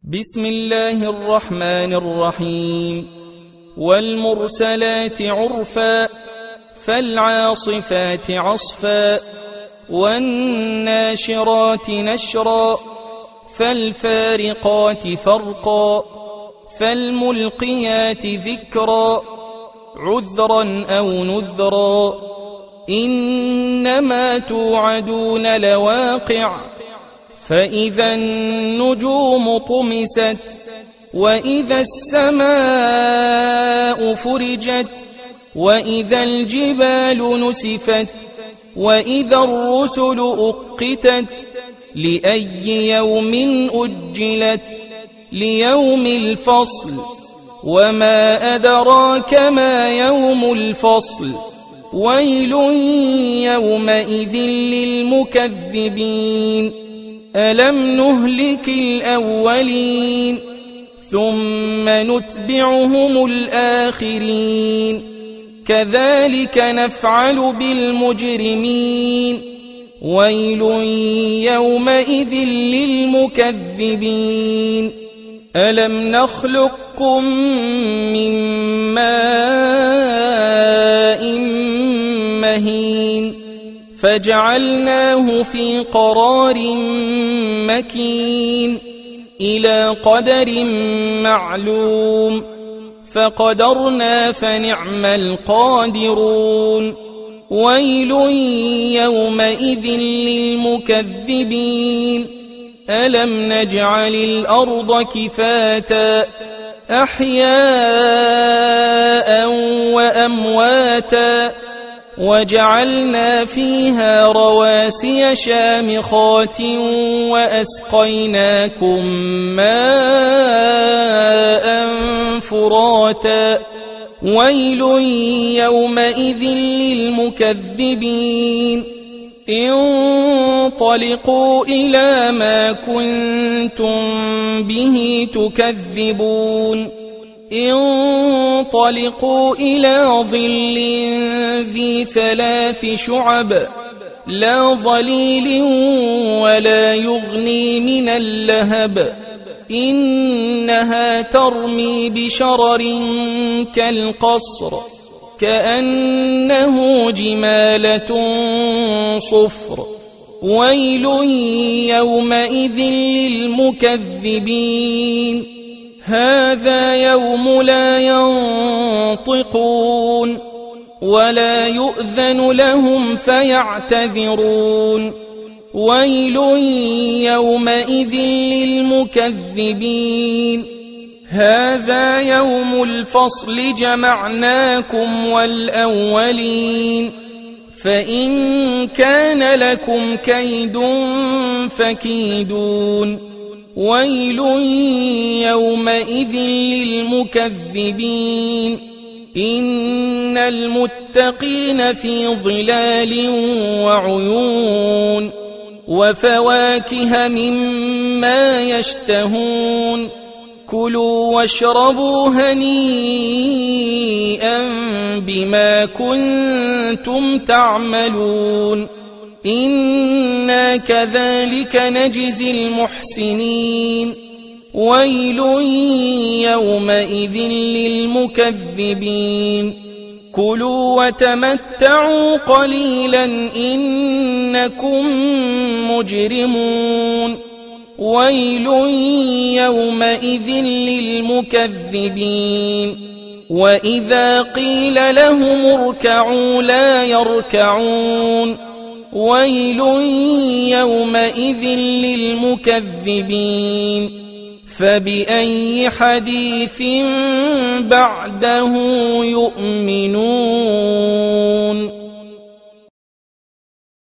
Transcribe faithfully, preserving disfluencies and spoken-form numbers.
بسم الله الرحمن الرحيم. والمرسلات عرفا فالعاصفات عصفا والناشرات نشرا فالفارقات فرقا فالملقيات ذكرا عذرا أو نذرا إنما توعدون لواقع فإذا النجوم طمست وإذا السماء فرجت وإذا الجبال نسفت وإذا الرسل أقتت لأي يوم أجلت ليوم الفصل وما أدراك ما يوم الفصل ويل يومئذ للمكذبين ألم نهلك الأولين ثم نتبعهم الآخرين كذلك نفعل بالمجرمين ويل يومئذ للمكذبين ألم نخلقكم من ماء مهين فجعلناه في قرار مكين إلى قدر معلوم فقدرنا فنعم القادرون ويل يومئذ للمكذبين ألم نجعل الأرض كفاتا أحياء وأمواتا وجعلنا فيها رواسي شامخات وأسقيناكم ماء فراتا ويل يومئذ للمكذبين انطلقوا إلى ما كنتم به تكذبون انطلقوا إلى ظل ذي ثلاث شعب لا ظليل ولا يغني من اللهب إنها ترمي بشرر كالقصر كأنه جمالة صفر ويل يومئذ للمكذبين هذا يوم لا ينطقون ولا يؤذن لهم فيعتذرون ويل يومئذ للمكذبين هذا يوم الفصل جمعناكم والأولين فإن كان لكم كيد فكيدون ويل يومئذ للمكذبين إن المتقين في ظلال وعيون وفواكه مما يشتهون كلوا واشربوا هنيئا بما كنتم تعملون إنا كذلك نجزي المحسنين ويل يومئذ للمكذبين كلوا وتمتعوا قليلا إنكم مجرمون ويل يومئذ للمكذبين وإذا قيل لهم اركعوا لا يركعون ويل يومئذ للمكذبين فبأي حديث بعده يؤمنون.